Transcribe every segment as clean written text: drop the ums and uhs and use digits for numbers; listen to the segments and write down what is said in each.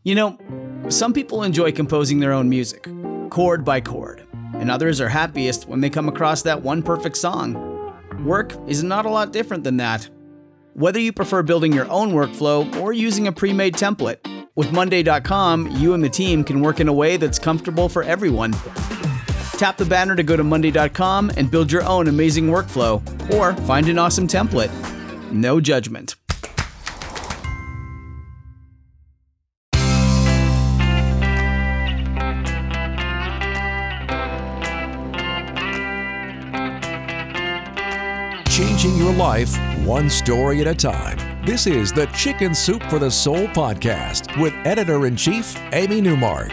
You know, some people enjoy composing their own music, chord by chord, and others are happiest when they come across that one perfect song. Work is not a lot different than that. Whether you prefer building your own workflow or using a pre-made template, with Monday.com, you and the team can work in a way that's comfortable for everyone. Tap the banner to go to Monday.com and build your own amazing workflow, or find an awesome template. No judgment. Changing your life one story at a time. This is the Chicken Soup for the Soul podcast with Editor-in-Chief Amy Newmark.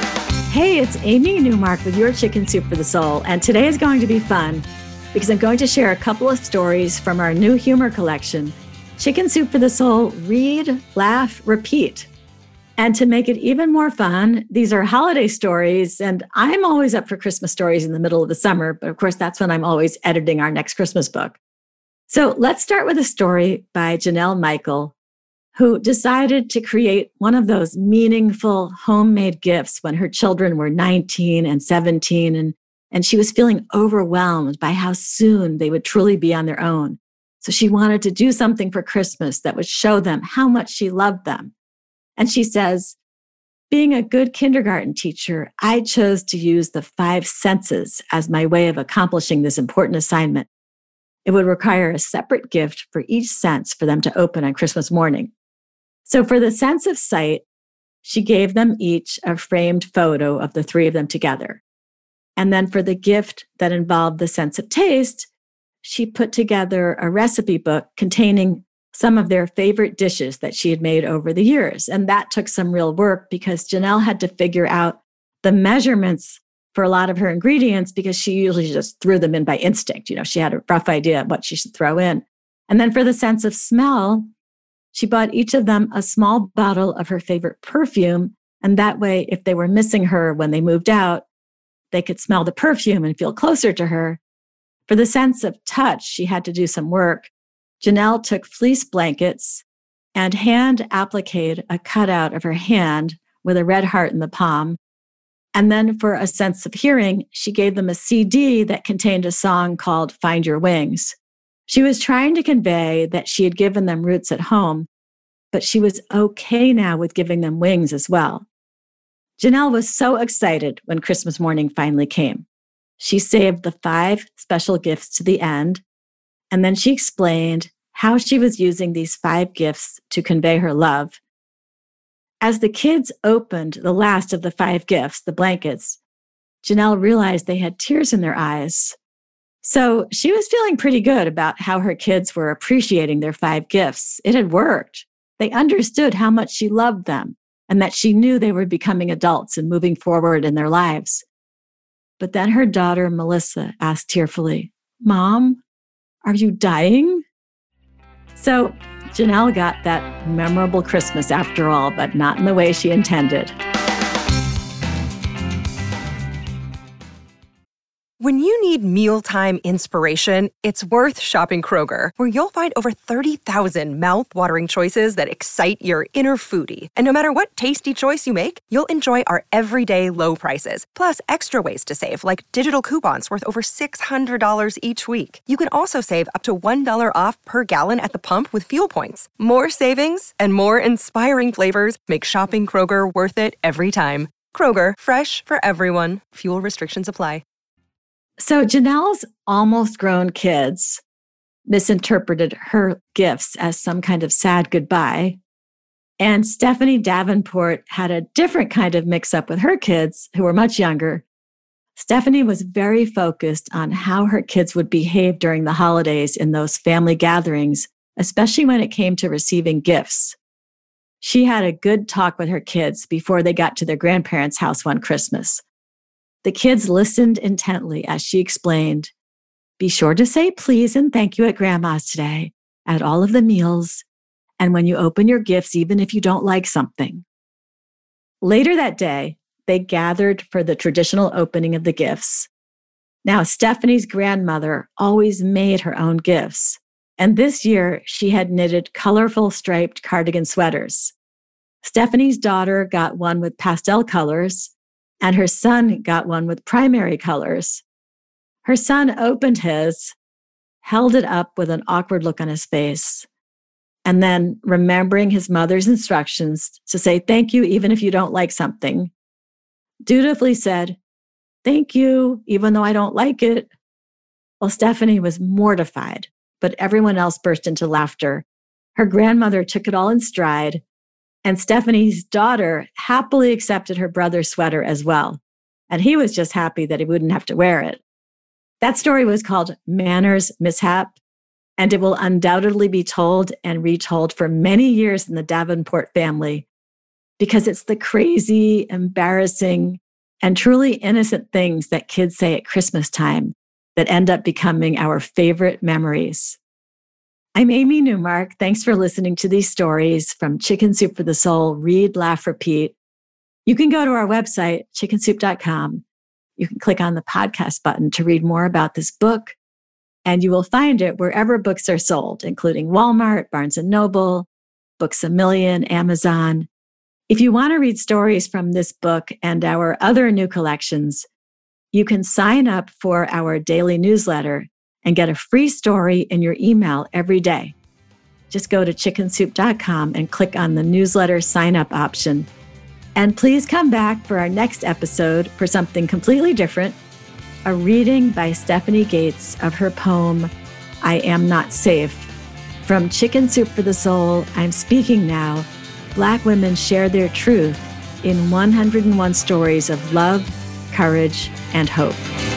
Hey, it's Amy Newmark with your Chicken Soup for the Soul, and today is going to be fun because I'm going to share a couple of stories from our new humor collection, Chicken Soup for the Soul, Read, Laugh, Repeat. And to make it even more fun, these are holiday stories, and I'm always up for Christmas stories in the middle of the summer, but of course that's when I'm always editing our next Christmas book. So let's start with a story by Janelle Michael, who decided to create one of those meaningful homemade gifts when her children were 19 and 17, and she was feeling overwhelmed by how soon they would truly be on their own. So she wanted to do something for Christmas that would show them how much she loved them. And she says, being a good kindergarten teacher, I chose to use the 5 senses as my way of accomplishing this important assignment. It would require a separate gift for each sense for them to open on Christmas morning. So for the sense of sight, she gave them each a framed photo of the 3 of them together. And then for the gift that involved the sense of taste, she put together a recipe book containing some of their favorite dishes that she had made over the years. And that took some real work because Janelle had to figure out the measurements for a lot of her ingredients because she usually just threw them in by instinct. She had a rough idea of what she should throw in. And then for the sense of smell, she bought each of them a small bottle of her favorite perfume. And that way, if they were missing her when they moved out, they could smell the perfume and feel closer to her. For the sense of touch, she had to do some work. Janelle took fleece blankets and hand appliqued a cutout of her hand with a red heart in the palm. And then for a sense of hearing, she gave them a CD that contained a song called Find Your Wings. She was trying to convey that she had given them roots at home, but she was okay now with giving them wings as well. Janelle was so excited when Christmas morning finally came. She saved the 5 special gifts to the end, and then she explained how she was using these 5 gifts to convey her love. As the kids opened the last of the 5 gifts, the blankets, Janelle realized they had tears in their eyes. So she was feeling pretty good about how her kids were appreciating their 5 gifts. It had worked. They understood how much she loved them and that she knew they were becoming adults and moving forward in their lives. But then her daughter, Melissa, asked tearfully, "Mom, are you dying?" So Janelle got that memorable Christmas after all, but not in the way she intended. When you need mealtime inspiration, it's worth shopping Kroger, where you'll find over 30,000 mouth-watering choices that excite your inner foodie. And no matter what tasty choice you make, you'll enjoy our everyday low prices, plus extra ways to save, like digital coupons worth over $600 each week. You can also save up to $1 off per gallon at the pump with fuel points. More savings and more inspiring flavors make shopping Kroger worth it every time. Kroger, fresh for everyone. Fuel restrictions apply. So Janelle's almost grown kids misinterpreted her gifts as some kind of sad goodbye. And Stephanie Davenport had a different kind of mix-up with her kids, who were much younger. Stephanie was very focused on how her kids would behave during the holidays in those family gatherings, especially when it came to receiving gifts. She had a good talk with her kids before they got to their grandparents' house one Christmas. The kids listened intently as she explained, "Be sure to say please and thank you at Grandma's today, at all of the meals, and when you open your gifts, even if you don't like something." Later that day, they gathered for the traditional opening of the gifts. Now, Stephanie's grandmother always made her own gifts, and this year she had knitted colorful striped cardigan sweaters. Stephanie's daughter got one with pastel colors, and her son got one with primary colors. Her son opened his, held it up with an awkward look on his face, and then, remembering his mother's instructions to say thank you even if you don't like something, dutifully said, "Thank you, even though I don't like it." Well, Stephanie was mortified, but everyone else burst into laughter. Her grandmother took it all in stride, and Stephanie's daughter happily accepted her brother's sweater as well. And he was just happy that he wouldn't have to wear it. That story was called Manners Mishap, and it will undoubtedly be told and retold for many years in the Davenport family, because it's the crazy, embarrassing, and truly innocent things that kids say at Christmas time that end up becoming our favorite memories. I'm Amy Newmark. Thanks for listening to these stories from Chicken Soup for the Soul, Read, Laugh, Repeat. You can go to our website, chickensoup.com. You can click on the podcast button to read more about this book, and you will find it wherever books are sold, including Walmart, Barnes & Noble, Books A Million, Amazon. If you want to read stories from this book and our other new collections, you can sign up for our daily newsletter and get a free story in your email every day. Just go to chickensoup.com and click on the newsletter sign up option. And please come back for our next episode for something completely different, a reading by Stephanie Gates of her poem, I Am Not Safe. From Chicken Soup for the Soul, I'm Speaking Now. Black women share their truth in 101 stories of love, courage, and hope.